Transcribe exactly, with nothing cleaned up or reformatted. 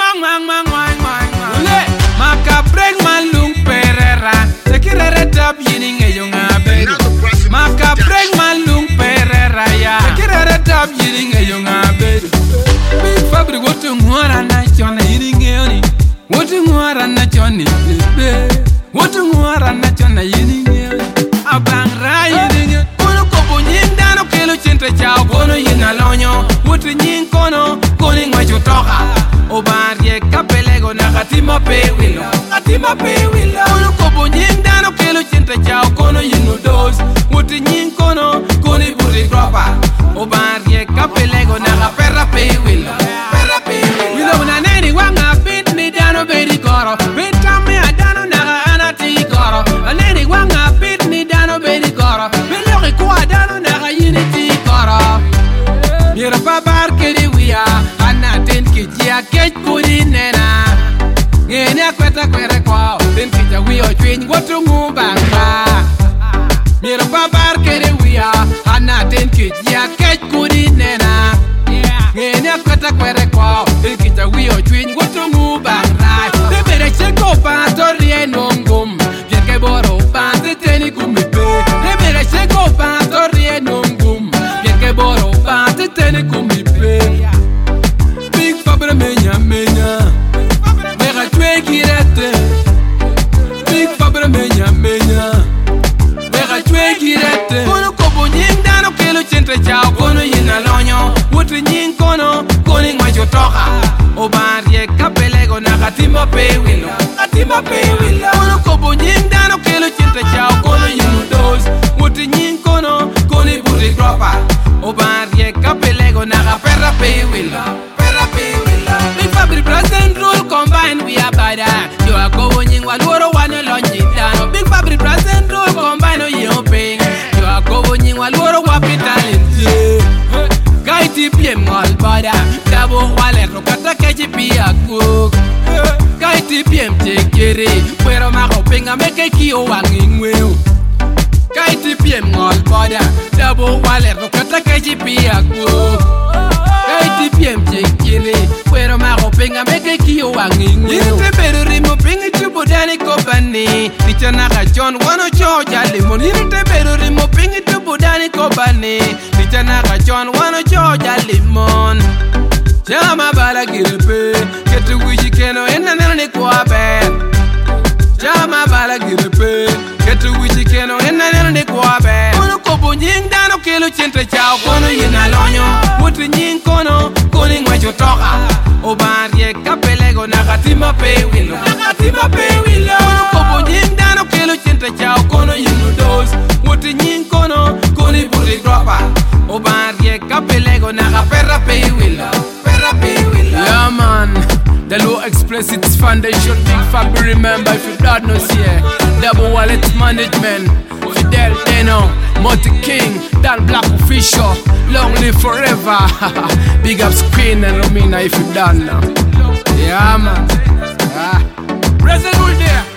mang mang mang mang mang mang. Maka bring malung perera. Sekirere tap yini ngeyo ngabe. Maka bring malung perera ya. Sekirere tap yini ngeyo ngabe. Big Fabri wotu ngwara na chona yini ngeyo ni. Wotu ngwara na choni be. Wotu ngwara na chona yini ngeyo. Abang ra yini ngeyo. Kono kobo nyindano kelo chintre chao. Kono yina lonyo. Wotu nyin kono koni ngwacho toka. Obarie kapelego na katima pe wilo. Katima pe wilo. Kono kobo nyindano kelo chintre chao. Kono yino dos. Wotu nyin kono koni buri dropa. Obarie kapelego na kapera pe wilo. Pera pe wilo. Wilo na neni wanga bit ni dano bedi koro. Bitame adano na anati koro. Neni wanga bit ni dano bedi koro. Biloki kwa dano na yini ti koro. Mira babar kedi wia. Ana ten kijia kej kudi nena. Ngene kweta kwere kwao. Ten kijia wio chwin watu ngubanga. Mira babar kedi wia. Ana ten kijia kej kudi nena. Ngene kweta kwere kwao. Ten kijia wio chwin watu ngubanga. Bebere cheko panto rieno ngum. Vieke boro panto teni kumipe. Bebere cheko panto rieno ngum. Vieke boro panto teni kumipe. Big Fabri menya menya. Mega chwe girete. Big Fabri menya menya. Mega chwe girete. Kono kobo nyindano kelo chintre chao. Kono yina lonyo. Wotu nyin kono koni ngwacho toka. Obarie kapelego na katima pe wilo. Katima pe wilo. Kono kobo nyindano kelo chintre chao. Kono yino dos. Wotu nyin kono koni buri dropa. Obarie kapelego na kapera pe wilo. Pera pe wilo. Big Fabri present rule combine we are by that. You are going while woro wane lonyi dano. Big Fabri present rule combine we are paying. You are going while woro wapitalin. Kaiti piem all bada. Dabo wale rokata keji pia cook. Kaiti piem tekere. Pero mako penga meke kio wangingweo. Kaiti piem all bada. Dabo wale rokata keji pia cook. Kaiti piem tekere. Pero mako penga meke kio wangingweo. Yirite beru rimo pingi chubo dani kobani. Ticha naka John wano choja limon. Yirite beru rimo pingi chubo dani kobani. Ticha naka John wano choja limon. Chama bala girepe. Ketu wiji keno ena nena ni kwa ben. Chama bala girepe. Ketu wiji keno ena nena ni kwa ben. Kono kobo nying dano kelo chintre chao. Kono yina lonyo. Wotu nying kono koni ngwacho toka. Obarie kapelego na katima pe wilo. Na katima pe wilo. Kono kobo nying dano kelo chintre chao. Kono yino dos. Wotu nying kono koni buri dropa. Obarie kapelego na kapera pe wilo. Pera pe wilo. Yeah man. The Low Explicits Foundation, Big Fabri, remember if you don't know here. Double Wallet Management, Fidel Deno, Monty King, Dan Black Official, long live forever. Big ups Queen and Romina if you don't know. Yeah man. Yeah. President there.